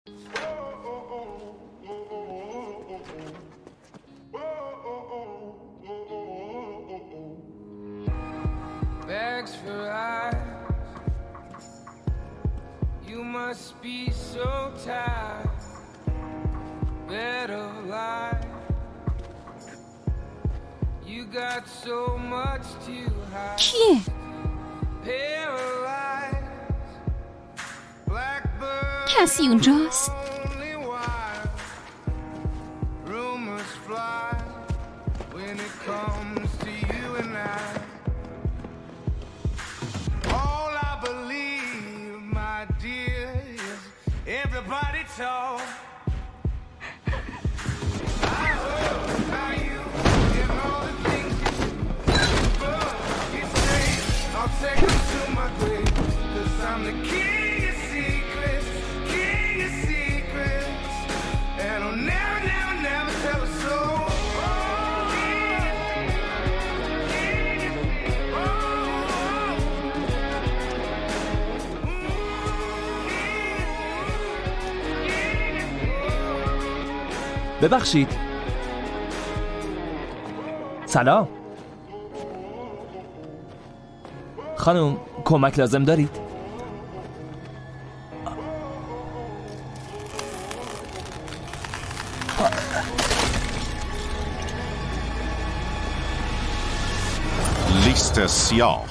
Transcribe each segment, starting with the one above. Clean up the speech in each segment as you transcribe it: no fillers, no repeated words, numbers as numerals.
Bags for eyes. You must be so tired. Better life. You got so much to hide. کیه؟ Paralyzed. Blackbird. کسی اونجاست؟ Only wild. Rumors fly when it comes to you and I. All I believe, my dear, is everybody talk. I heard about you and all the things you do. But you say I'll take you to my grave, 'cause I'm the king of secrets, king of secrets. And I'll never, never, never tell a soul. ببخشید. سلام خانم، کمک لازم دارید؟ لیست سیاه.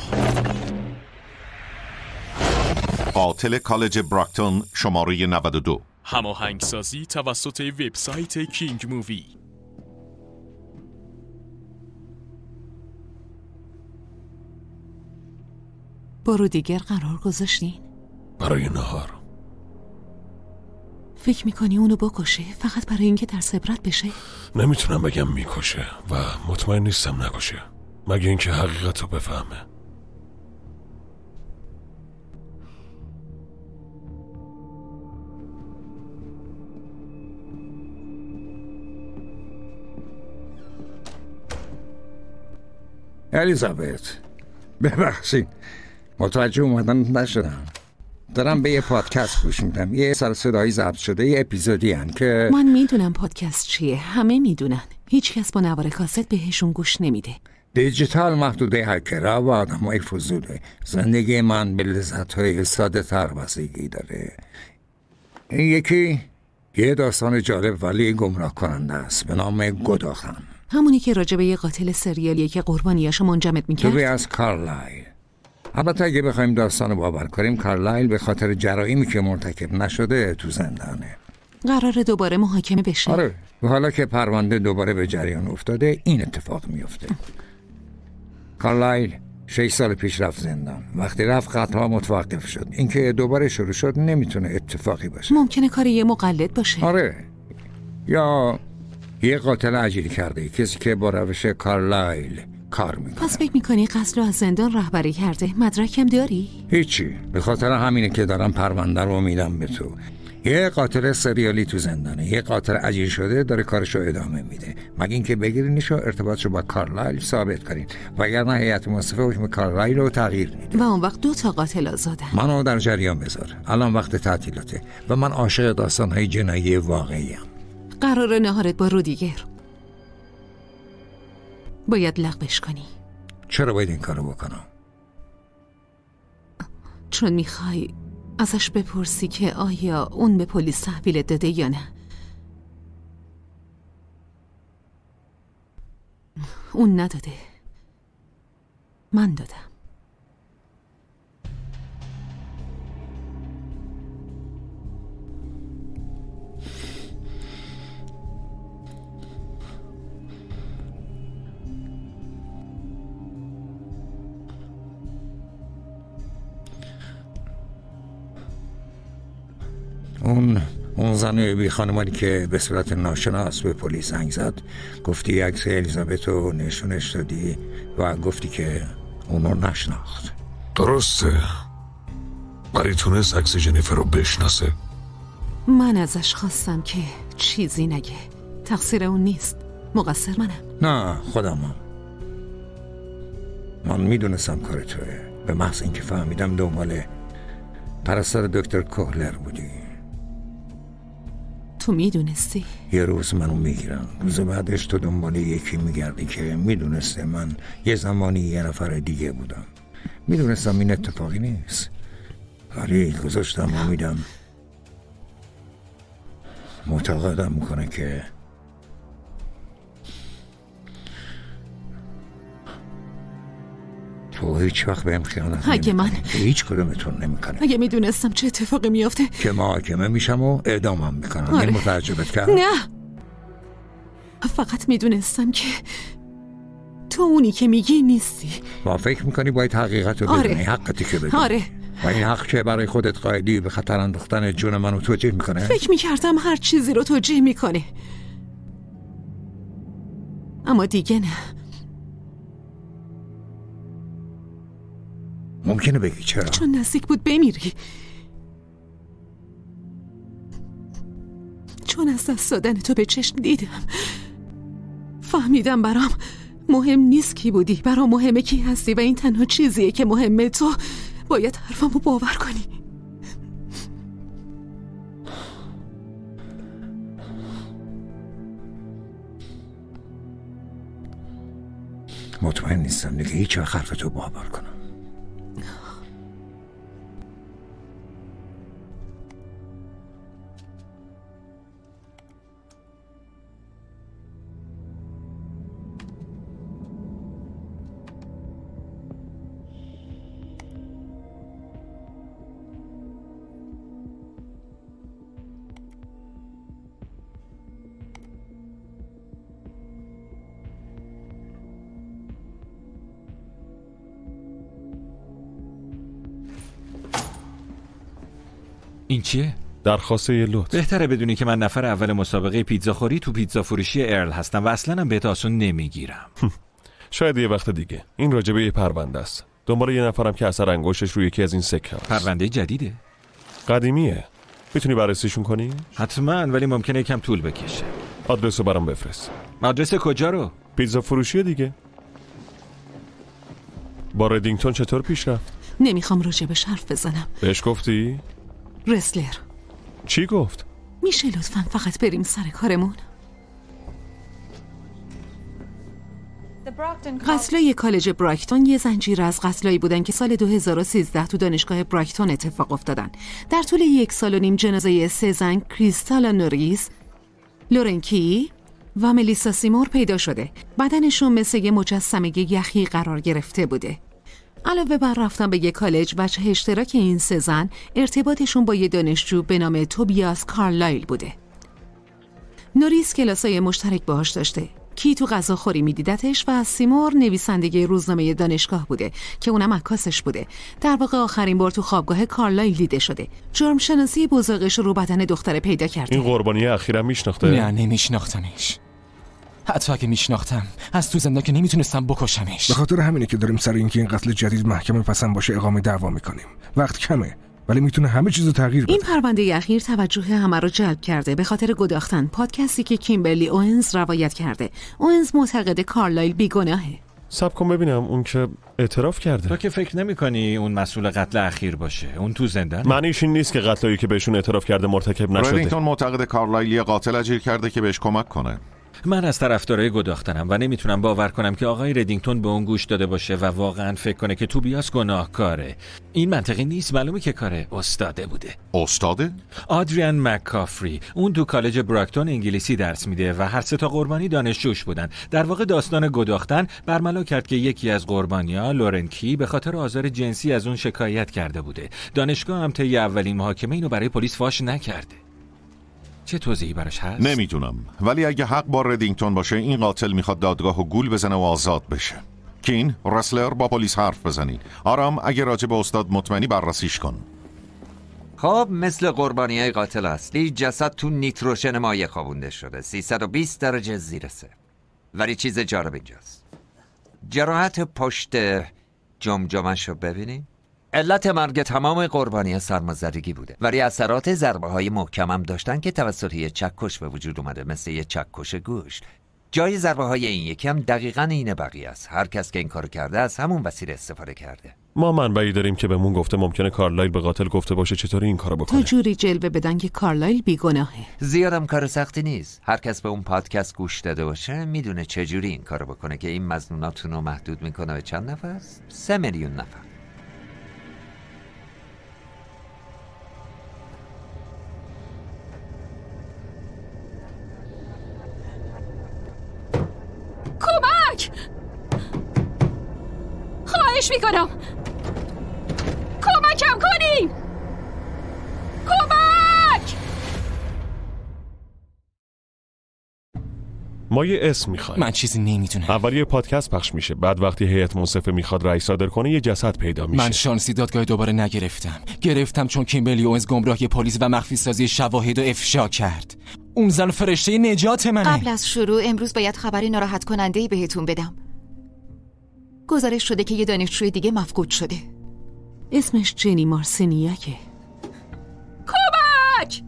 قاتل کالج براکتون شماره 92. هماهنگسازی توسط وبسایت کینگ مووی. برو دیگر قرار گذاشتین؟ برای نهار. فکر میکنی اونو بکشه فقط برای اینکه درس عبرت بشه؟ نمیتونم بگم میکشه و مطمئن نیستم نکشه، مگه اینکه حقیقت رو بفهمه. الیزابت، ببخشید متوجه اومدن نشدم. دارم به یه پادکست گوش میدم، یه سر صدایی ضبط شده، یه اپیزودی هن که من میدونم پادکست چیه، همه میدونن. هیچ کس با نوار کاست بهشون گوش نمیده. دیجیتال محدوده هکرها و آدمای فضوله. زندگی من به لذت‌های ساده تر بستگی داره. این یکی یه داستان جالب ولی گمراه کننده است به نام گداخن. همونی که راجع به یه قاتل سریالیه که قربانیاشو منجمد میکرد. توی از کارلایل. البته اگه بخوایم داستانو باور کنیم، کارلایل به خاطر جرائمی که مرتکب نشده تو زندانه. قراره دوباره محاکمه بشه. آره، و حالا که پرونده دوباره به جریان افتاده این اتفاق میفته. کارلایل 6 سال پیش رفت زندان. وقتی رفت قتل‌ها متوقف شد. اینکه دوباره شروع شد نمیتونه اتفاقی باشه. ممکنه کار یه مقلد باشه. آره، یا یه قاتل اجیری کرده، کسی که با روش کارلایل کار میکنه. پس فکر میکنی قتل رو از زندان رهبری کرده؟ مدرکم داری؟ هیچی، به خاطر همینه که دارم پرونده رو میدم به تو. یه قاتل سریالی تو زندانه، یه قاتل اجیر شده داره کارشو ادامه میده، مگه اینکه بگیرینش و ارتباطشو با کارلایل ثابت کنین، وگرنه هیئت منصفه حکم کارلایل رو تغییر میده. و اون وقت 2 قاتل آزادن. منو در جریان بذار، الان وقت تعطیلاته و من عاشق داستان‌های جنایی واقعی ام. قراره نهارت با رودیگر باید لغوش کنی. چرا باید این کارو بکنم؟ چون میخوای ازش بپرسی که آیا اون به پلیس تحویلت داده یا نه. اون نداده، من دادم. اون زن بی خانمانی که به صورت ناشناس به پلیس زنگ زد، گفتی عکس الیزابت رو نشونش دادی و گفتی که اونو نشناخت. درسته، ولی تونست عکس جنیفر رو بشناسه. من ازش خواستم که چیزی نگه. تقصیر اون نیست، مقصر منم. نه، خودمم. من میدونستم کار توه، به محض اینکه فهمیدم دنبال پرستار دکتر کوهلر بودی. تو میدونستی؟ یه روز منو میگیرن، روز بعدش تو دنبال یکی میگردی که میدونسته من یه زمانی یه نفر دیگه بودم. میدونستم این اتفاقی نیست، ولی گذاشتم امیدم. معتقدم میکنه که تو هیچ وقت بهم خیانت نمی‌کنی. هیچ کدومتون نمیکنه. اگه میدونستم چه اتفاقی میافته که محاکمه میشم و اعدامم میکنم. این متعجبت کرد؟ نه، فقط میدونستم که تو اونی که میگی نیستی. ما فکر میکنی باید حقیقت رو بدونی. حقتی که بدونی. و این حق که برای خودت قائلی به خطر انداختن جون منو توجیه میکنه. فکر میکردم هر چیزی رو توجیه میکنه، اما دیگه نه. ممکنه بگی چرا؟ چون نزدیک بود بمیری، چون از دست دادن تو به چشم دیدم. فهمیدم برام مهم نیست کی بودی، برام مهمه کی هستی و این تنها چیزیه که مهمه. تو باید حرفمو باور کنی. مطمئن نیستم دیگه هیچ وقت حرفتو باور کنم. این چیه؟ درخواسته یه لطف. بهتره بدونی که من نفر اول مسابقه پیتزاخوری تو پیتزا فروشی ارل هستم و اصلا هم بهت آسون نمیگیرم. شاید یه وقت دیگه. این راجبه یه پرونده است. دنبال یه نفرم که اثر انگشتش روی یکی از این سکه است. پرونده جدیده؟ قدیمیه. میتونی بررسیشون کنی؟ حتما، ولی ممکنه یکم طول بکشه. آدرسو برام بفرست. آدرس کجا رو؟ پیتزا فروشی دیگه. با ردینگتون چطور پیش رفت؟ نمیخوام راجبش حرف بزنم. بهش گفتی؟ رسلر چی گفت؟ میشه لطفاً فقط بریم سر کارمون؟ قتلای کالج برایتون یه زنجیره از قتلایی بودن که سال 2013 تو دانشگاه برایتون اتفاق افتادن. در طول 1.5 سال جنازه 3 زن، کریستالا نوریس، لورن کی و ملیسا سیمور پیدا شده. بدنشون مثل یه مجسمه یخی قرار گرفته بوده. علاوه بر رفتن به یک کالج، وجه اشتراک این 3 زن ارتباطشون با یه دانشجو به نام توبیاس کارلایل بوده. نوریس کلاسای مشترک باهاش داشته. کی تو غذاخوری میدیدتش و سیمور نویسنده روزنامه دانشگاه بوده که اونم عکاسش بوده. در واقع آخرین بار تو خوابگاه کارلایل دیده شده. جرم شناسی بزرگش رو بدن دختر پیدا کرده. این قربانی اخیرا میشناخته؟ نه نمیشناختمش. حتی اگه میشناختم از تو زنده که نمیتونستم بکشمش. به خاطر همینه که داریم سر اینکه این قتل جدید محکمه پسند باشه اقامه دعوا میکنیم. وقت کمه ولی میتونه همه چیزو تغییر بده. این پرونده اخیر توجه همه رو جلب کرده به خاطر گداختن پادکستی که کیمبرلی اوئنز روایت کرده. اوئنز معتقد کارلایل بیگناهه. صبر کن ببینم، اون که اعتراف کرده. تو که فکر نمی‌کنی اون مسئول قتل اخیر باشه؟ اون تو زندان؟ معنیش این نیست که قتلایی که بهشون اعتراف کرده مرتکب نشده. ردینگتون معتقد کارلایل یه قاتل اجیر کرده که بهش کمک کنه. من از طرفدارای گداختنم و نمیتونم باور کنم که آقای ردینگتون به اون گوش داده باشه و واقعا فکر کنه که توبیاس گناهکاره. این منطقی نیست. معلومه که کار استاده بوده. استاده؟ آدریان مککافری. اون تو کالج براکتون انگلیسی درس میده و هر 3 تا قربانی دانشجوش بودن. در واقع داستان گداختن برملا کرد که یکی از قربانی‌ها لورن کی به خاطر آزار جنسی از اون شکایت کرده بوده. دانشگاه هم طی اولین محاکمه اینو برای پلیس فاش نکرده. چه توضیحی براش هست؟ نمیدونم، ولی اگه حق با ردینگتون باشه این قاتل میخواد دادگاه و گول بزنه و آزاد بشه. کین، رسلر، با پلیس حرف بزنید. آرام، اگه راجع به استاد مطمئنی بررسیش کن. خب مثل قربانیای قاتل اصلی جسد تو نیتروژن مایع خوابونده شده. 320 درجه زیر 0. ولی چیز جالب اینجاست. جراحت پشت جمجمه‌شو ببینید. علت مرگ تمام قربانی سرمازدگی بوده، ولی اثرات ضربه‌های محکم هم داشتن که توسط یه چکش به وجود اومده، مثل یه چکش گوشت. جای ضربه‌های این یکی هم دقیقاً این بقیه است. هر کس که این کارو کرده از همون وسیله استفاده کرده. ما منبعی داریم که بهمون گفته ممکنه کارلایل به قاتل گفته باشه چطوری این کارو بکنه. تا جوری جلوه بدن که کارلایل بیگناهه. زیادم کار سختی نیست. هر کس به اون پادکست گوش داده باشه میدونه چجوری این کارو بکنه که این مظنوناتون رو محدود میکنه به چند نفر؟ 3 میلیون نفر. کمک! خواهش میکنم کمکم کنین! کمک! ما یه اسم میخوایم. من چیزی نمیتونم. اول یه پادکست پخش میشه، بعد وقتی هیئت منصفه میخواد رأی صادر کنه یه جسد پیدا میشه. من شانسی دادگاه دوباره گرفتم چون کیمبرلی اونز گمراهی پلیس و مخفی سازی شواهد رو افشا کرد. اون زن فرشته نجات منه. قبل از شروع امروز باید خبری ناراحت کننده‌ای بهتون بدم. گزارش شده که یه دانشجوی دیگه مفقود شده. اسمش جنی مارسینیاکه. کمک!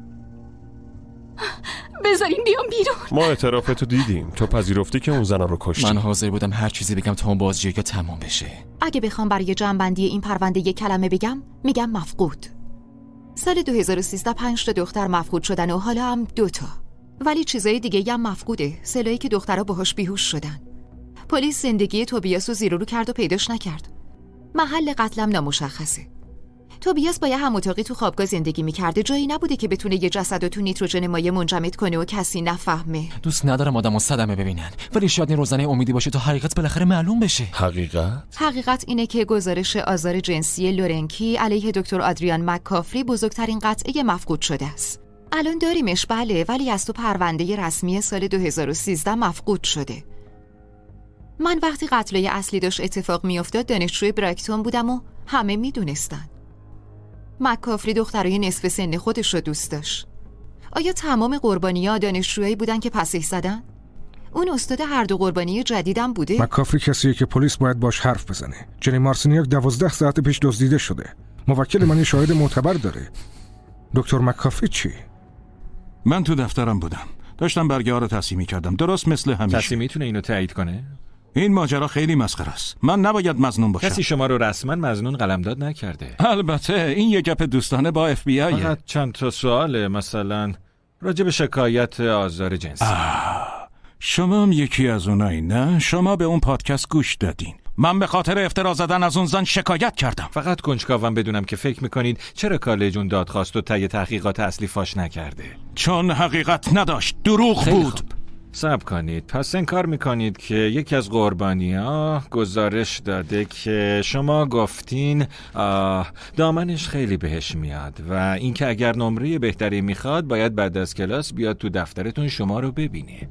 بذارین بیام بیرون. ما اعترافتو دیدیم. تو پذیرفتی که اون زنا رو کشتی. من حاضر بودم هر چیزی بگم تا اون بازجویی تمام بشه. اگه بخوام برای جمع‌بندی این پرونده یه کلمه بگم میگم مفقود. سال 2013 5 تا دختر مفقود شدن و حالا هم 2 تا. ولی چیزای دیگه هم مفقوده. سلایی که دخترها باهاش بیهوش شدن. پلیس زندگی توبیاس رو زیر و رو کرد و پیداش نکرد. محل قتلم نامشخصه. توبیاس با یه هم اتاقی تو خوابگاه زندگی میکرده. جایی نبوده که بتونه یه جسد رو تو نیتروژن مایع منجمد کنه و کسی نفهمه. دوست ندارم آدمو صدمه ببینن، ولی شاید این روزنه امیدی باشه تا حقیقت بالاخره معلوم بشه. حقیقت اینه که گزارش آزار جنسی لورنکی علیه دکتر آدریان مک‌کافری بزرگترین قطعه مفقود شده است. الان داریمش بله، ولی از تو پرونده رسمی سال 2013 مفقود شده. من وقتی قتلای اصلی داشت اتفاق میافتاد دانشجوی برایتون بودم و همه میدونستن. مک‌کافری دخترای نصف سن خودش رو دوست داشت. آیا تمام قربانی‌ها دانشجویی بودن که پسش زدن؟ اون استاد هر دو قربانی جدیدم بوده؟ مک‌کافری کسیه که پلیس باید باش حرف بزنه. جنی مارسینیاک 12 ساعت پیش دزدیده شده. موکل من شاهد معتبر داره. دکتر مک‌کافری چی؟ من تو دفترم بودم. داشتم برگه‌ها رو تصحیح می‌کردم. درست مثل همیشه. کسی میتونه اینو تایید کنه؟ این ماجرا خیلی مسخره است. من نباید مظنون باشم. کسی شما رو رسما مظنون قلمداد نکرده. البته این یه گپ دوستانه با FBI. فقط چند تا سواله، مثلا راجع به شکایت آزار جنسی. شما هم یکی از اونایی نه؟ شما به اون پادکست گوش دادین. من به خاطر افترا زدن از اون زن شکایت کردم. فقط کنجکاوم بدونم که فکر میکنید چرا کالج اون دادخواست و طی تحقیقات اصلی فاش نکرده؟ چون حقیقت نداشت، دروغ بود. صبر کنید. پس انکار میکنید که یکی از قربانی‌ها گزارش داده که شما گفتین دامنش خیلی بهش میاد و اینکه اگر نمره بهتری میخواد باید بعد از کلاس بیاد تو دفترتون شما رو ببینه.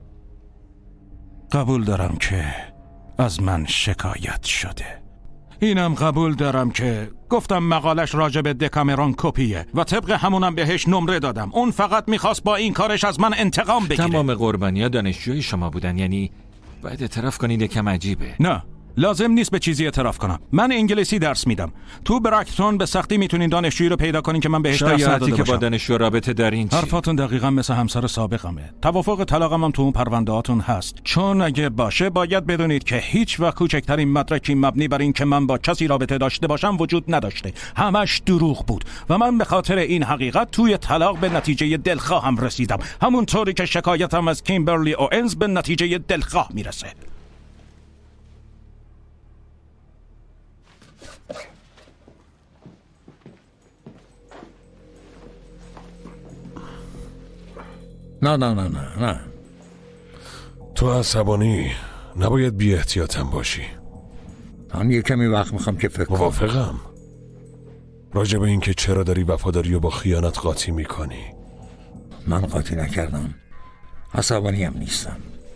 قبول دارم که از من شکایت شده. اینم قبول دارم که گفتم مقالش راجع به دکامرون کپیه و طبق همونم بهش نمره دادم. اون فقط میخواست با این کارش از من انتقام بگیره. تمام قربانی‌ها دانشجوی شما بودن، یعنی باید اعتراف کنید یکم عجیبه. نه، لازم نیست به چیزی اعتراف کنم. من انگلیسی درس میدم. تو برایتون به سختی میتونین دانشجویی رو پیدا کنین که من بهش درس نداده باشم. که با دانشجو رابطه دارین چی؟ حرفاتون دقیقاً مثل همسر سابقمه. توافق طلاقم هم تو اون پروندهاتون هست. چون اگه باشه باید بدونید که هیچ وقت کوچکترین مدرکی مبنی بر این که من با کسی رابطه داشته باشم وجود نداشته. همش دروغ بود و من به خاطر این حقیقت توی طلاق به نتیجه دلخواهم رسیدم. همونطوری که شکایتم از کیمبرلی اونز به نتیجه دلخواه میرسه. نه تو عصبانی نباید بی احتیاطم باشی. من یه کمی وقت میخوام که فکر کنم. موافقم. راجع به این که چرا داری وفاداری رو با خیانت قاطی میکنی. من قاطی نکردم. عصبانی هم نیستم.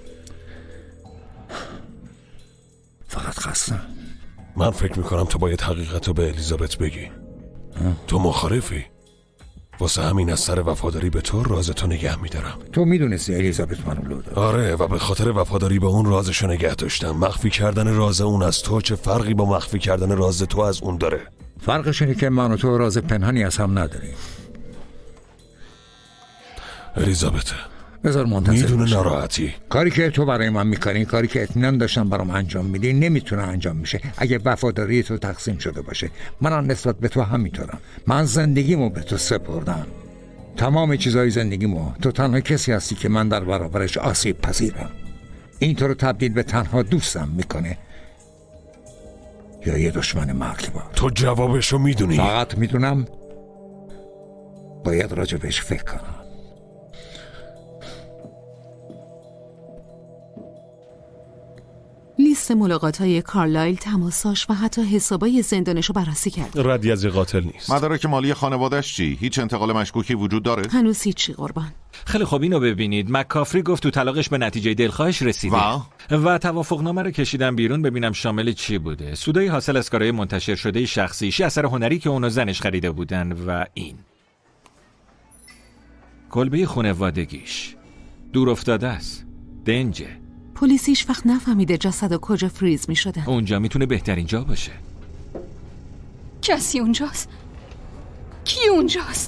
فقط خستم. من فکر میکنم تو باید حقیقت رو به الیزابت بگی. تو مخالفی؟ واسه همین از سر وفاداری به تو رازتو نگه میدارم. تو میدونستی الیزابت منو لو داد. آره، و به خاطر وفاداری به اون رازشو نگه داشتم. مخفی کردن راز اون از تو چه فرقی با مخفی کردن راز تو از اون داره؟ فرقش اینه که من و تو راز پنهانی از هم نداریم. الیزابت، بذار منتظر میدونه باشم. ناراحتی. کاری که تو برای من میکنی، کاری که اطمینان داشتم برام انجام میدی، نمیتونه انجام میشه اگه وفاداری تو تقسیم شده باشه. من نسبت به تو همینطورم. من زندگیمو به تو سپردم، تمام چیزای زندگیمو. تو تنها کسی هستی که من در برابرش آسیب پذیرم. این تو رو تبدیل به تنها دوستم میکنه یا یه دشمن مرگبار؟ تو جوابشو میدونی؟ فقط میدونم باید راجبش فکر کنم. لیست ملاقات‌های کارلایل، تماساش و حتی حسابای زندانش رو بررسی کرد. ردی از قاتل نیست. مدارک مالی خانواده‌اش چی؟ هیچ انتقال مشکوکی وجود داره؟ هنوز هیچی قربان. خیلی خوب، اینو ببینید. مک‌کافری گفت تو طلاقش به نتیجه دلخواهش رسیده و توافقنامه رو کشیدم بیرون ببینم شامل چی بوده. سودای حاصل از کارهای منتشر شده شخصیش، اثر هنری که اون و زنش خریده بودن و این کلبه خانوادگیش دور افتاده است. دنجه. پلیس هیچ وقت نفهمیده جسد کجا فریز می شدن. اونجا میتونه بهترین جا باشه. کسی اونجاست؟ کی اونجاست؟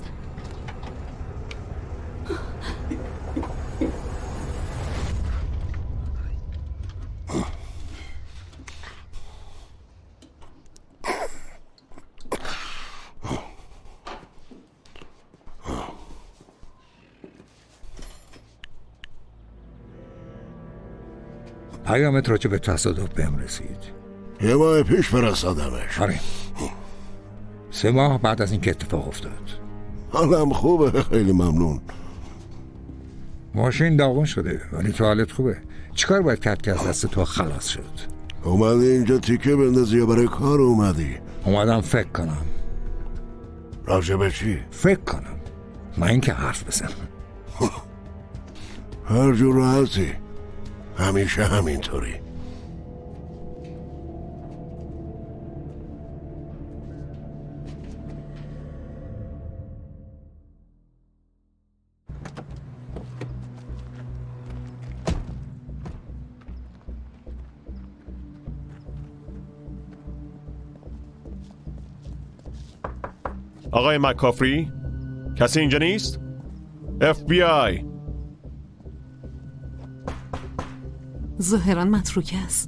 پیامت راجع به تصادف بهم رسید. یه ماه پیش فرستادمش. آره، 3 ماه بعد از این که اتفاق افتاد. حالم خوبه، خیلی ممنون. ماشین داغون شده ولی تو حالت خوبه. چیکار باید کرد که از دست تو خلاص شد؟ اومدی اینجا تیکه بندازی یا برای کار اومدی؟ اومدم فکر کنم. راجع به چی؟ فکر کنم، من این که حرف بزنم. هر جور راحتی، همیشه همینطوری. آقای مک‌کافری؟ کسی اینجا نیست؟ FBI. ظاهراً متروکه است.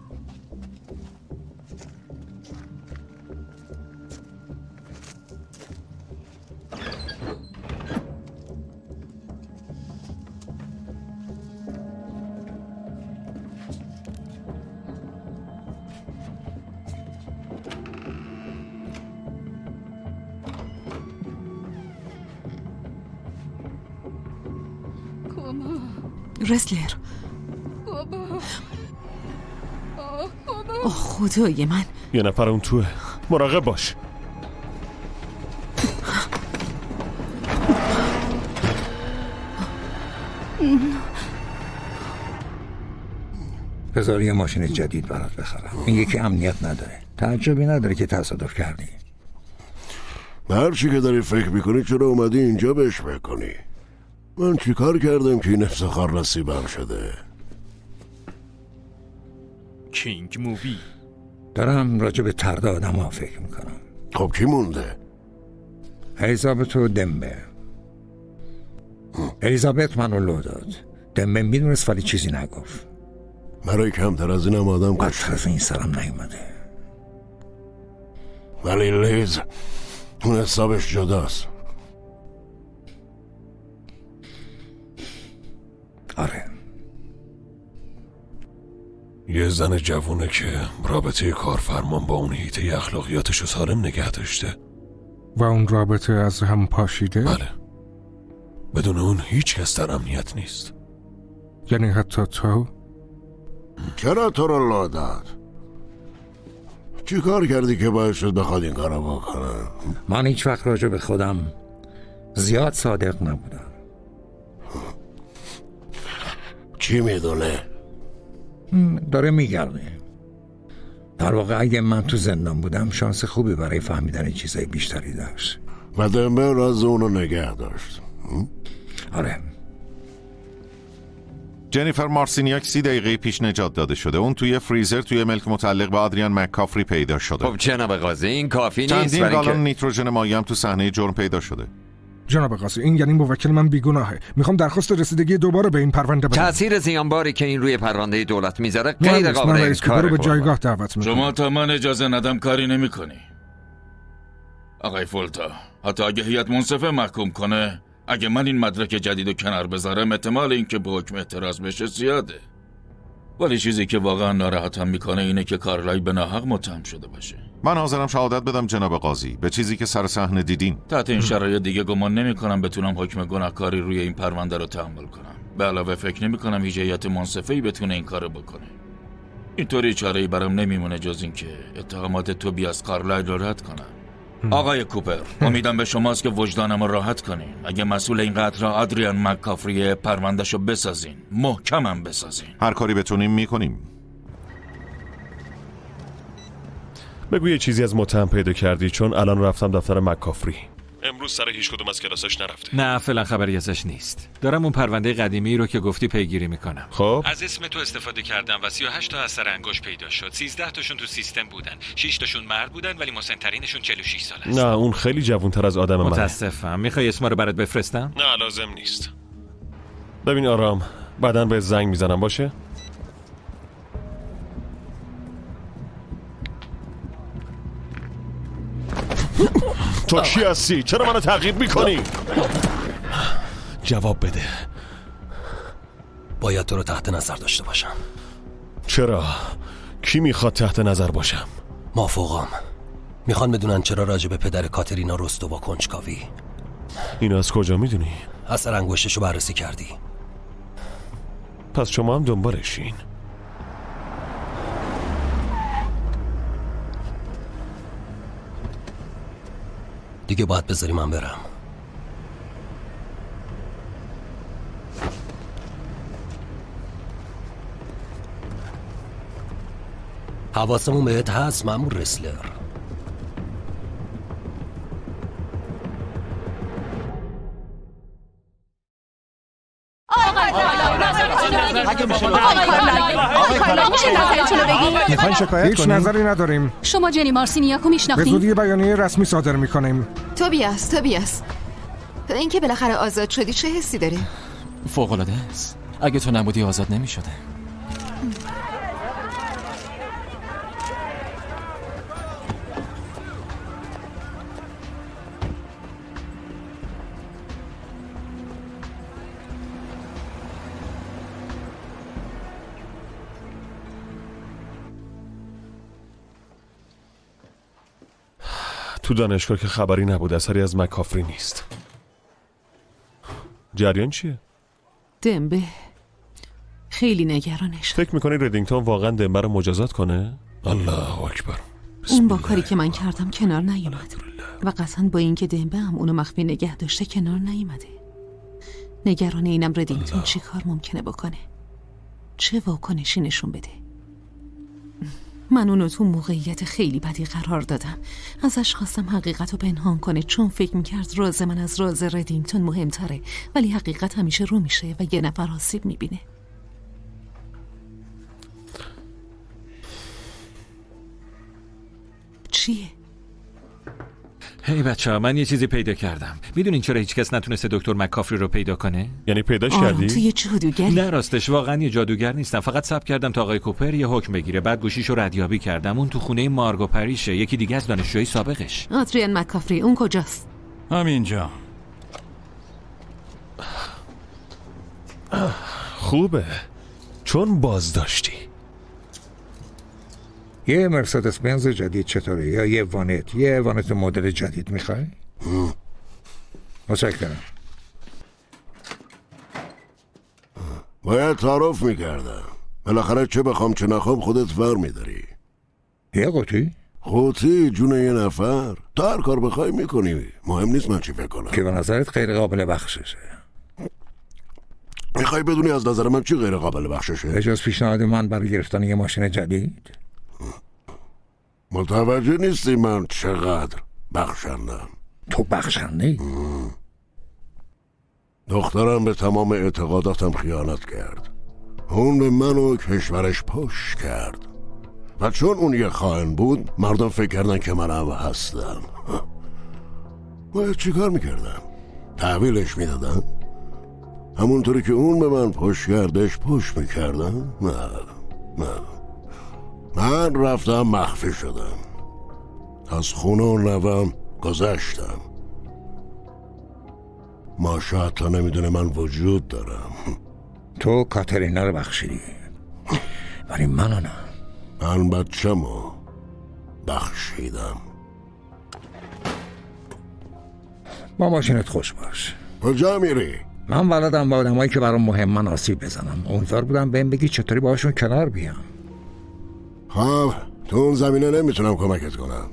رسلر. اوه خدای من. یه نفر اون توه، مراقب باش. بذار یه ماشین جدید برات بخرم. این یکی امنیت نداره. تعجبی نداره که تصادف کردی. هر چی که داری فکر میکنی چرا اومدی اینجا بهش فکر کنی؟ من چی کار کردم که این افتخار نصیبم شده؟ کینگ مووی. دارم راجع به طرد آدم ها فکر میکنم. خب کی مونده؟ الیزابت و دمبه. الیزابت منو لو داد. دمبه میدونست ولی چیزی نگفت. برای کمتر از اینم آدم بدتر از این سرم نیومده. ولی لیز اون حسابش جداست. آره، یه زن جوونه که رابطه کارفرمان با اون هیته اخلاقیاتشو سالم نگه داشته و اون رابطه از هم پاشیده؟ بله، بدون اون هیچ کس در امنیت نیست. یعنی حتی تو؟ چرا تو رو لا داد؟ چی کار کردی که باعث شد بخواد این کارو بکنه؟ من هیچ وقت راجع به خودم زیاد صادق نبودم. چی میدونه؟ داره میگرده. در واقع اگه من تو زندان بودم شانس خوبی برای فهمیدن چیزای بیشتری داشت. و دمبه راز اونو نگه داشت. آره. جنیفر مارسینیاک 30 دقیقه پیش نجات داده شده. اون توی فریزر توی ملک متعلق به آدریان مک‌کافری پیدا شده. خب جناب قاضی این کافی نیست چندین برای گالون اینکه نیتروژن مایع هم تو صحنه جرم پیدا شده. جناب قاضی، این یعنی موکل من بیگناهه. میخوام درخواست رسیدگی دوباره به این پرونده بدم. تأثیر زیانباری که این روی پرونده دولت میذاره غیر مهندس، من قابل رئیس کوپر رو به انکاره. جایگاه دعوت میکنم. شما تا من اجازه ندم کاری نمی‌کنی. آقای فولتا، حتی اگه هیئت منصفه محکوم کنه، اگه من این مدرک جدید رو کنار بذارم، احتمال اینکه به حکم اعتراض بشه زیاده. ولی چیزی که واقعا ناراحتم میکنه اینه که کارلایل به ناحق متهم شده باشه. من حاضرم شهادت بدم جناب قاضی به چیزی که سر صحنه دیدین. تحت این شرایط دیگه گمان نمی‌کنم بتونم حکم گناهکاری روی این پرونده رو تحمل کنم. به علاوه فکر نمی‌کنم هیچ هیئت منصفه‌ای بتونه این کارو بکنه. اینطوری چاره‌ای برام نمیمونه جز اینکه اتهامات توبیاس کارلایل رو رد کنم. آقای کوپر، امیدم به شماست که وجدانم رو راحت کنین. اگه مسئول این قتل را آدریان مک‌کافری، پروندهشو بسازین، محکمم بسازین. هر کاری بتونیم میکنیم. بگو یه چیزی از متهم پیدا کردی، چون الان رفتم دفتر مک‌کافری. امروز سر هیچ کدوم از کلاساش نرفته. نه فعلا خبری ازش نیست. دارم اون پرونده قدیمی رو که گفتی پیگیری میکنم. خب از اسم تو استفاده کردم و 38 تا اثر انگشت پیدا شد. 13 تاشون تو سیستم بودن. 6 تاشون مرد بودن ولی مسن‌ترینشون 46 ساله است. نه اون خیلی جوان‌تر از آدم منه. متاسفم. میخوای اسما رو برات بفرستم؟ نه لازم نیست. ببین آرام، بعداً به زنگ میزنم باشه؟ تو کی هستی؟ چرا منو تعقیب میکنی؟ جواب بده. باید تو رو تحت نظر داشته باشم. چرا؟ کی میخواد تحت نظر باشم؟ مافوقام میخوان بدونن چرا راجع به پدر کاترینا روستووا کنجکاوی. اینو از کجا میدونی؟ اثر انگشتشو بررسی کردی. پس شما هم دنبالشین. دیگه باید بذاری من برم. حواسمون بهت هست مأمور رسلر. میخواین شکایت کنیم؟ هیچ نظری نداریم. شما جنی مارسینیاکو به میشناختین؟ زودی بیانیه رسمی صادر میکنیم. توبیاس این که بالاخره آزاد شدی چه حسی داری؟ فوق‌العاده است. اگه تو نبودی آزاد نمی‌شده. تو دانشگاه که خبری نبود، اثری از مک‌کافری نیست. جریان چیه؟ دمبه خیلی نگرانش. فکر میکنی ردینگتون واقعا دمبه رو مجازات کنه؟ الله اکبر. اون با کاری که من کردم کنار نیومد و قطعا با اینکه دمبه هم اونو مخفی نگه داشته کنار نیومده. نگران اینم ردینگتون چی کار ممکنه بکنه، چه واکنشی نشون بده. من اونو تو موقعیت خیلی بدی قرار دادم. ازش خواستم حقیقت رو پنهان کنه چون فکر میکرد راز من از راز ردینگتون مهمتره، ولی حقیقت همیشه رو میشه و یه نفر آسیب میبینه. چیه؟ هی بچه‌ها، من یه چیزی پیدا کردم. میدونین چرا هیچ کس نتونسته دکتر مک‌کافری رو پیدا کنه؟ یعنی پیداش کردی؟ تو یه جادوگری؟ نه راستش واقعا یه جادوگر نیستم. فقط صبر کردم تا آقای کوپر یه حکم بگیره، بعد گوشیشو ردیابی کردم. اون تو خونه مارگو پریشه، یکی دیگه از دانشجوی سابقش. آدریان مک‌کافری اون کجاست؟ همینجا. خوبه چون بازداشتی. یه مرسدس بنز جدید چطوره؟ یا یه وانت مدل جدید میخوای؟ متشکرم. باید تعارف میکردم. بالاخره چه بخوام چه نخوام خودت ور میداری. یه قوطی جون یه نفر. تا هر کار بخوای میکنی، مهم نیست من چی فکر کنم. که به نظرت غیر قابل بخششه. میخوای بدونی از نظر من چی غیر قابل بخششه؟ اجاز پیشنهاد من برای گرفتن یه ماشین جدید؟ متوجه نیستی من چقدر بخشندم؟ تو بخشنده؟ دخترم به تمام اعتقاداتم خیانت کرد. اون به من و کشورش پشت کرد و چون اون یه خائن بود مردم فکر کردن که من هم هستم. باید چی کار میکردم؟ تحویلش میدادن؟ همونطوری که اون به من پشت کردش پشت میکردن؟ نه من رفتم مخفی شدم، از خونه و نوام گذشتم. ماشا حتی نمیدونه من وجود دارم. تو کاترینا رو بخشیدی ولی منو نه. من بچه‌مو بخشیدم. با ماشینت خوش باش. کجا میری؟ من ولدم با آدمایی که برام مهمن آسیب بزنم. امیدوار بودم بهم بگی چطوری باهاشون کنار بیام. خب تو اون زمینه نمیتونم کمکت کنم.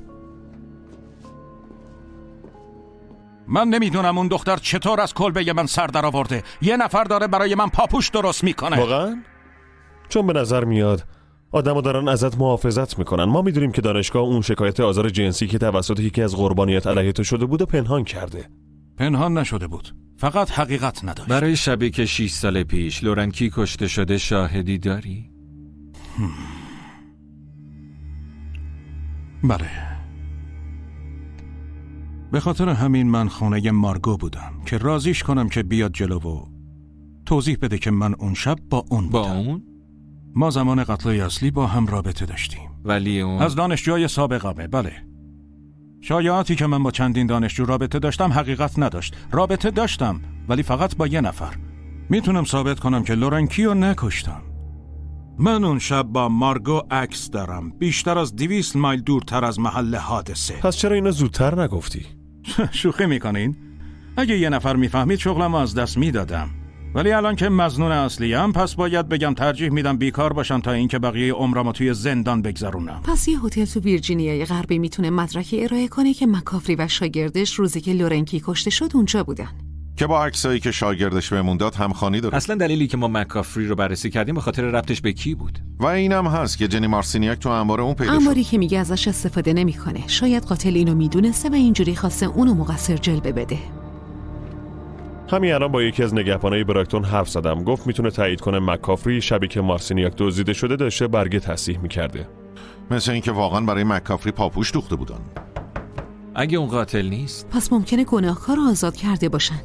من نمیدونم اون دختر چطور از کلبه من سر در آورده. یه نفر داره برای من پاپوش درست میکنه. واقعا؟ چون به نظر میاد آدمو دارن ازت محافظت میکنن. ما میدونیم که دانشگاه اون شکایت آزار جنسی که توسط یکی از قربانیات علیه تو شده بود و پنهان کرده. پنهان نشده بود، فقط حقیقت نداشت. برای شبی که 6 سال پیش لورن کی کشته شده شاهدی داری؟ بله. به خاطر همین من خانه مارگو بودم که رازیش کنم که بیاد جلو و توضیح بده که من اون شب با اون بودم. با اون؟ ما زمان قتل اصلی با هم رابطه داشتیم. ولی اون از دانشجوی سابقمه. بله. شایعاتی که من با چندین دانشجو رابطه داشتم حقیقت نداشت. رابطه داشتم ولی فقط با یه نفر. میتونم ثابت کنم که لورن کیو نکشتم. من اون شب با مارگو عکس دارم، بیشتر از 200 مایل دورتر از محل حادثه. پس چرا اینو زودتر نگفتی؟ شوخی میکنین؟ اگه یه نفر میفهمید شغلمو از دست میدادم. ولی الان که مظنون اصلیم پس باید بگم ترجیح میدم بیکار باشم تا اینکه بقیه عمرمو توی زندان بگذرونم. پس یه هتل تو ویرجینیای غربی میتونه مدرکی ارائه کنه که مکافری و شاگردش روزی که لورن کی کشته شد اونجا بودن. که با عکسایی که شاگردش بهمون داد همخوانی داره. اصلا دلیلی که ما مکافری رو بررسی کردیم به خاطر ربطش به کی بود. و اینم هست که جنی مارسینیاک تو انبار اون پیدا شد. انباری که میگه ازش استفاده نمیکنه. شاید قاتل اینو میدونسته و اینجوری خواسته اونو مقصر جلوه بده. همین الان با یکی از نگهبانای براکتون حرف زدم. گفت میتونه تایید کنه مکافری شبی که مارسینیاک دزدیده شده داشته برگه تصحیح میکرده. مثل اینکه واقعا برای مکافری پاپوش دوخته بودن. اگه اون قاتل نیست پس ممکنه گناهکار رو آزاد کرده باشن.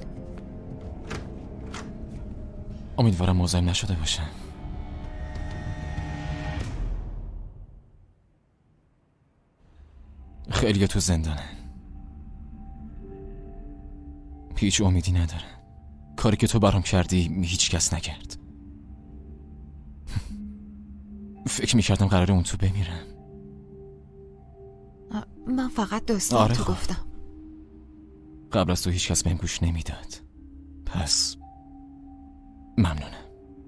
امیدوارم مزاحم نشده باشن. خیلی تو زندانه، هیچ امیدی نداره. کاری که تو برام کردی هیچ کس نکرد. فکر میکردم قراره اون تو بمیرم. من فقط داستان تو گفتم. قبل از تو هیچ کس بهم گوش نمیداد. پس ممنونم.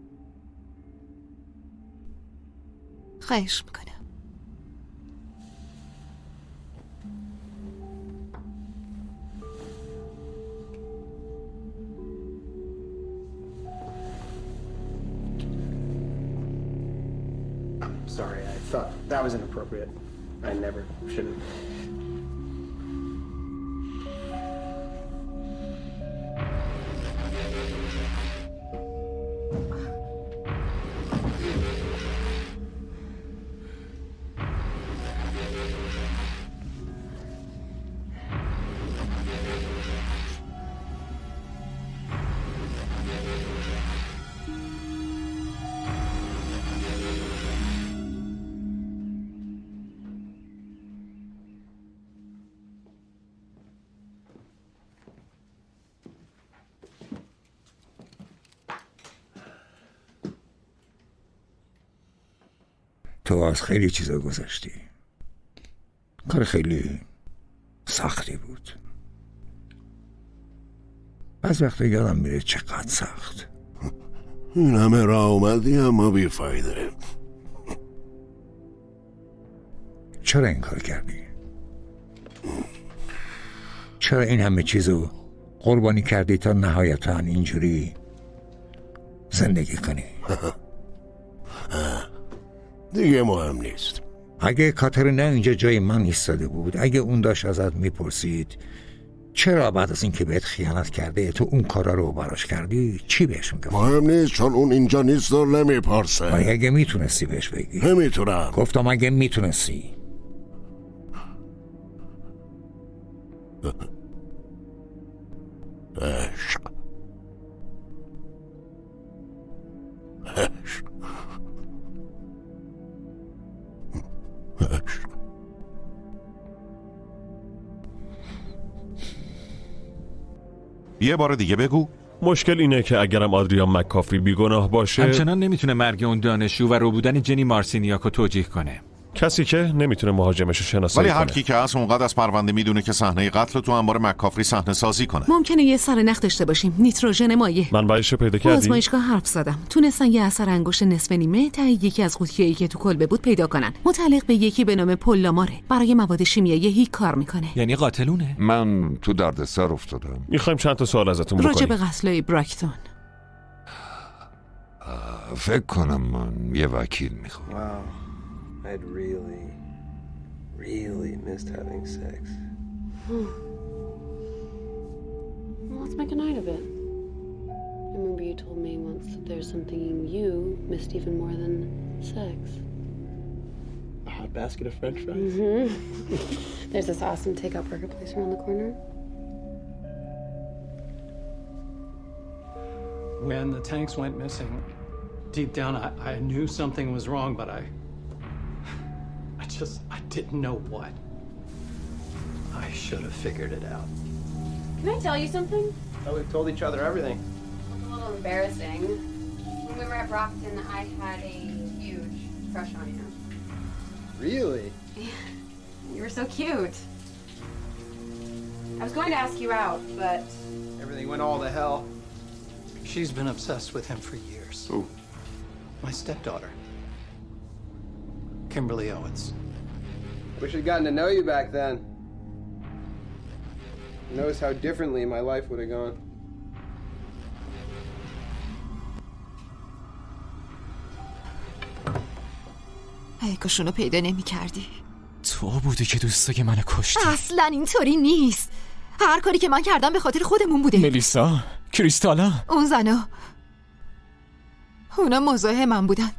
خواهش میکنم. Sorry, I thought that was inappropriate. I never should have. تو از خیلی چیزا گذشتی. کار خیلی سختی بود. بعض وقتا یادم میره چقدر سخت. این همه راه اومدی اما بیفایده. چرا این کار کردی؟ چرا این همه چیزو قربانی کردی تا نهایتا اینجوری زندگی کنی؟ دیگه مهم نیست. اگه کاترینا اینجا جای من ایستاده بود، اگه اون داشت ازت میپرسید چرا بعد از اینکه بهت خیانت کرده تو اون کارا رو براش کردی، چی بهش میگفتی؟ مهم نیست، چون اون اینجا نیست و نمیپرسه. اگه میتونستی بهش بگی. نمیتونم. گفتم اگه میتونستی. عشق. عشق. عشق. یه بار دیگه بگو. مشکل اینه که اگرم آدریان مک‌کافری بیگناه باشه، همچنان نمیتونه مرگ اون دانشجو و رو بودن جنی مارسینیاک رو توجیه کنه. کسی که نمیتونه مهاجمش رو شناسایی ولی کنه. هر کی که هست اونقدر از پرونده میدونه که صحنه قتل تو انبار مک‌کافری صحنه سازی کنه. ممکنه یه سرنخ داشته باشیم. نیتروژن مایع. منبعش رو پیدا با کردی؟ آزمایشگاه حرف زدم. تونستن یه اثر انگشت نصف نیمه ته یکی از قوطیایی که تو کلبه بود پیدا کنن. متعلق به یکی به نام پل لاماره. برای مواد شیمیایی هیچ کار میکنه. یعنی قاتلونه؟ من تو دردسر افتادم. میخوایم چند تا سوال ازتون راجع بکنیم. به قتلای براکتون. فکر کنم من یه وکیل میخوام. Wow, I'd really missed having sex. Well, let's make a night of it. I remember you told me once that there's something you missed even more than sex. A hot basket of French fries? Mm-hmm. There's this awesome takeout burger place around the corner. When the tanks went missing, deep down I knew something was wrong, but I didn't know what. I should have figured it out. Can I tell you something? Oh, we've told each other everything. It's a little embarrassing. When we were at Brockton, I had a huge crush on you. Really? You were so cute. I was going to ask you out, but... Everything went all to hell. She's been obsessed with him for years. Who? My stepdaughter, Kimberly Owens. Wish I'd gotten to know you back then. Who knows how differently my life would have gone. ای کاشونو پیدا نمی کردی. تو بودی که دوستای منو کشتی. اصلا اینطوری نیست. هر کاری که من کردم به خاطر خودمون بوده. ملیسا، کریستالا، اون زنا، اونا مزاحم من بودن.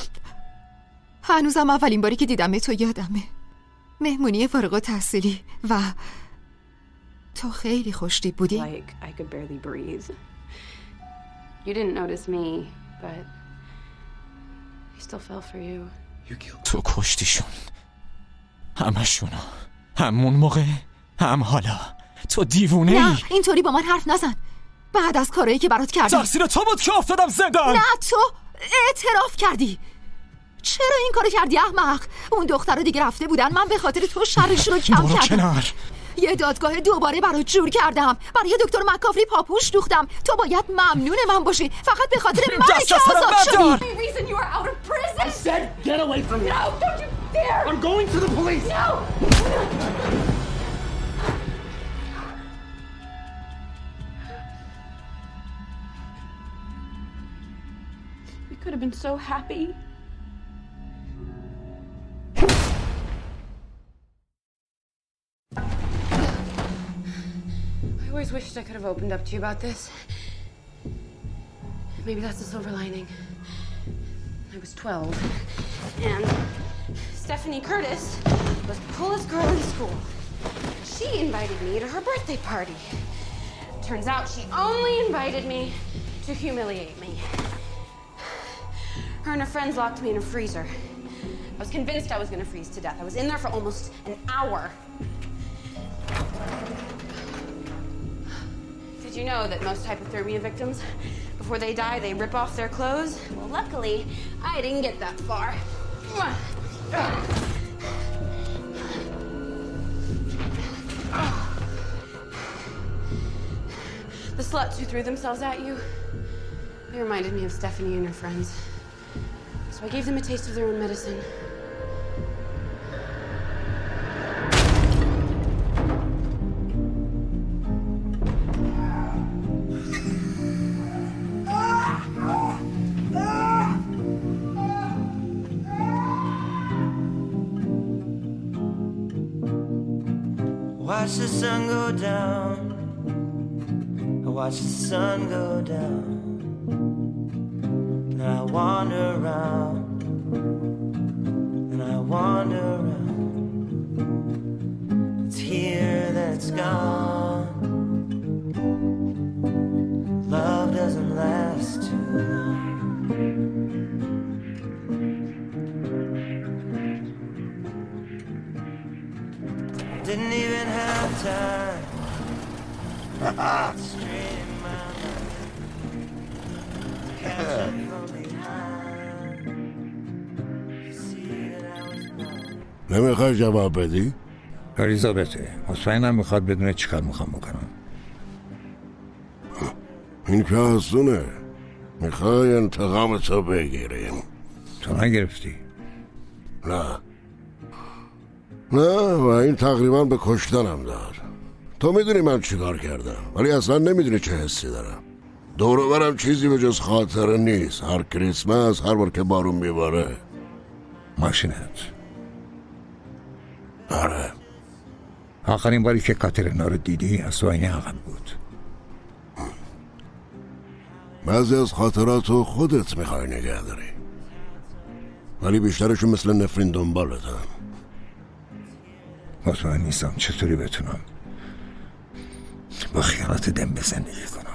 هنوزم اولین باری که دیدم تو یادمه. مهمونی فارغ التحصیلی و تو خیلی خوشتیپ بودی. Like I could barely breathe. You didn't notice me, but I still fell for you. تو کشتیشون، همشونو، همون موقع، هم حالا. تو دیوونه ای. نه اینطوری با من حرف نزن. بعد از کارایی که برات کردم. تقصیر تو بود که افتادم زندان. نه تو اعتراف کردی. چرا این کارو کردی احمق؟ اون دختر رو دیگه رفته بودن. من به خاطر تو شرش رو کم کردم. کنار. یه دادگاه دوباره برات جور کردم. برای دکتر مکافری پاپوش دوختم. تو باید ممنون من باشی. فقط به خاطر من که آزاد شدی. I said get away from me. No, don't you dare. I'm going to the police. No. We could have been so happy. I always wished I could have opened up to you about this. Maybe that's the silver lining. I was 12, and Stephanie Curtis was the coolest girl in school. She invited me to her birthday party. Turns out she only invited me to humiliate me. Her and her friends locked me in a freezer. I was convinced I was going to freeze to death. I was in there for almost an hour. Did you know that most hypothermia victims, before they die, they rip off their clothes? Well, luckily, I didn't get that far. The sluts who threw themselves at you, they reminded me of Stephanie and her friends. So I gave them a taste of their own medicine. Watch the sun go down. I watch the sun go down. And I wander around. And I wander around. It's here that it's gone. نمیخوای جواب بدی؟ الیزابته مطمئنم میخواد بدونه چیکار میخوام بکنم. این که آسونه. میخوای انتقام تو بگیریم. تو نگرفتی؟ نه و این تقریبا به کشتنم داد. تو میدونی من چیکار کردم ولی اصلا نمیدونی چه حسی دارم. دور و برم چیزی به جز خاطره نیست. هر کریسمس هر بار که بارون میباره. ماشینت؟ آره. آخرین باری که کاترینا رو دیدی از تو آینه عقب بود. بعضی از خاطراتو خودت میخوای نگه داری ولی بیشترشون مثل نفرین دنبالتن. مطمئن نیستم چطوری بتونم با خیانت دم به زندگی کنم.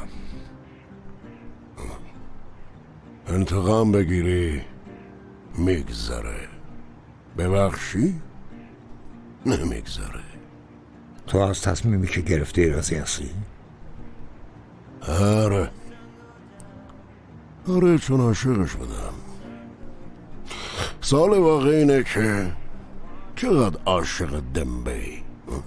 انتقام بگیری میگذره، ببخشی نمیگذره. تو از تصمیمی که گرفته راضی هستی؟ آره چون عاشقش بودم. سوال واقعی اینه که چقدر عاشق دمبه‌ای؟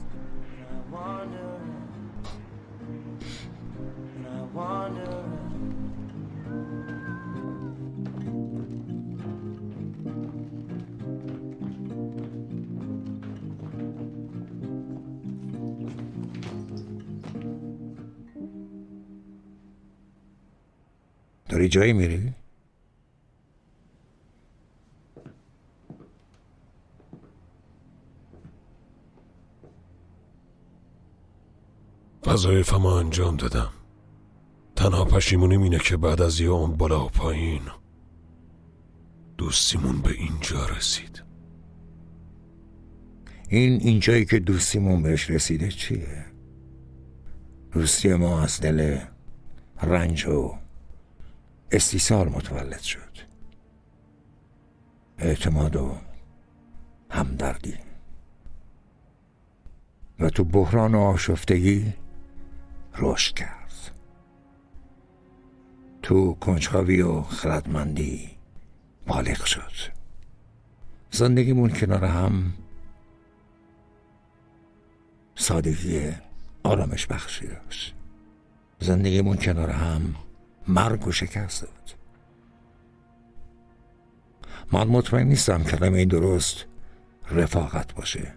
داری جایی میری؟ وظایفمو انجام دادم. تنها پشیمونیم اینه که بعد از یه عمر بالا و پایین دوستیمون به اینجا رسید. اینجایی که دوستیمون بهش رسیده چیه؟ دوستی ما از دل رنج و استیصال متولد شد. اعتماد و همدردی و تو بحران و آشفتگی رشد کرد. تو کنجکاوی و خردمندی بالغ شد. زندگیمون کنار هم سادگی آرامش بخشی داشت. زندگیمون کنار هم مرگ و شکست داد. من مطمئن نیستم کلمه این درست رفاقت باشه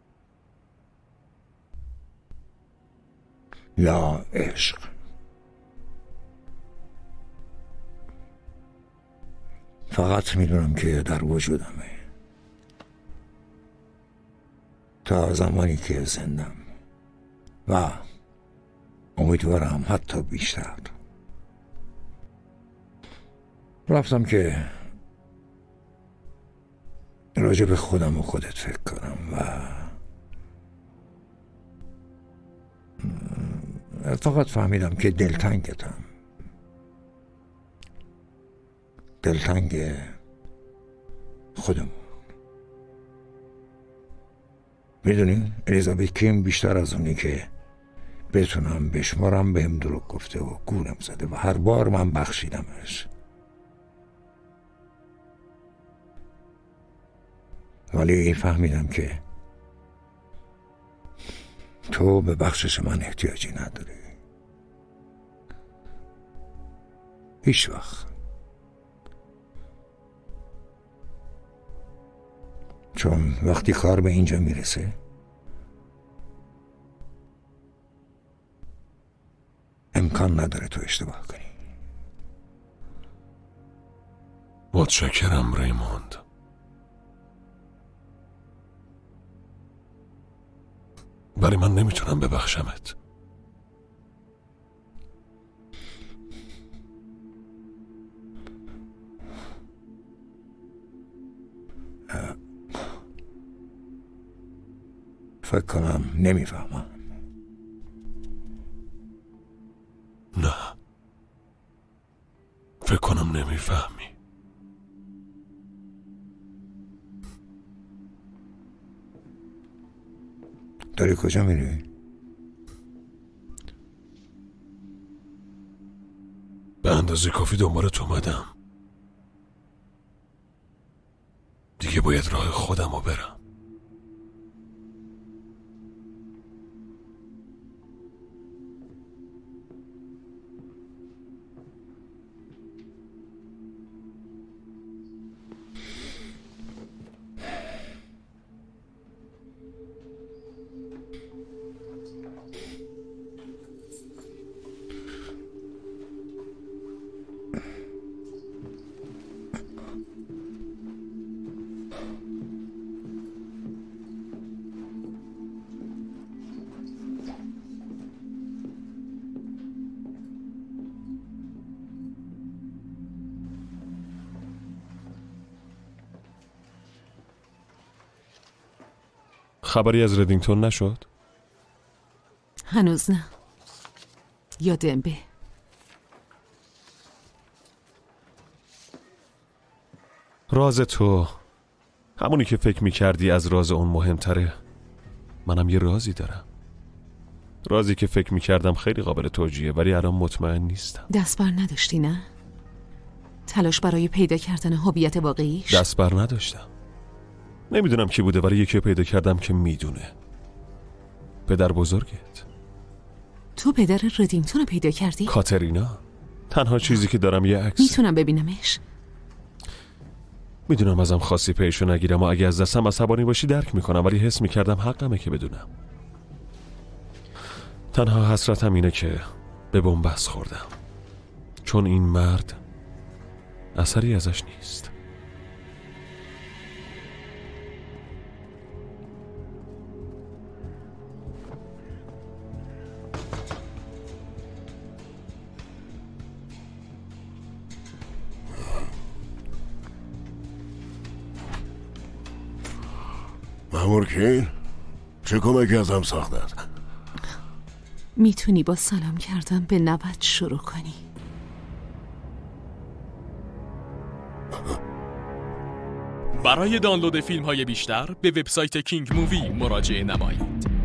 یا عشق. فقط میدونم که در وجودمه تا زمانی که زندم و امیدوارم حتی بیشتر. رفتم که راجع به خودم و خودت فکر کنم و فقط فهمیدم که دلتنگتم. دلتنگ خودمون. میدونی الیزابت کیم بیشتر از اونی که بتونم بشمارم بهم دروغ گفته و گولم زده و هر بار من بخشیدمش. ولی فهمیدم که تو به بخشش من احتیاجی نداری. هیچ وقت. چون وقتی کار به اینجا میرسه امکان نداره تو اشتباه کنی. متشکرم ریموند. ولی من نمیتونم ببخشمت. فکر کنم نمیفهمم. نه، فکر کنم نمیفهمی. داری کجا میری؟ به اندازه کافی دنبالت اومدم. دیگه باید راه خودم رو برم. خبری از ردینگتون نشد؟ هنوز نه. یا دمبه. راز تو همونی که فکر میکردی از راز اون مهمتره. منم یه رازی دارم، رازی که فکر میکردم خیلی قابل توجیه ولی الان مطمئن نیستم. دست بر نداشتی نه؟ تلاش برای پیدا کردن هویت واقعیش؟ دست بر نداشتم. نمیدونم کی بوده ولی یکی پیدا کردم که میدونه. پدر بزرگت. تو پدر ردینگتون رو پیدا کردی؟ کاترینا. تنها چیزی که دارم یه عکس. میتونم ببینمش؟ میدونم ازم خاصی پیشو نگیرم و اگه از دستم عصبانی باشی درک میکنم ولی حس میکردم حقمه که بدونم. تنها حسرتم اینه که به بنبست خوردم، چون این مرد اثری ازش نیست. مأمور کین، چه کمکی ازم ساختت؟ میتونی با سلام کردن به نبض شروع کنی؟ برای دانلود فیلم‌های بیشتر به وبسایت کینگ مووی مراجعه نمایید.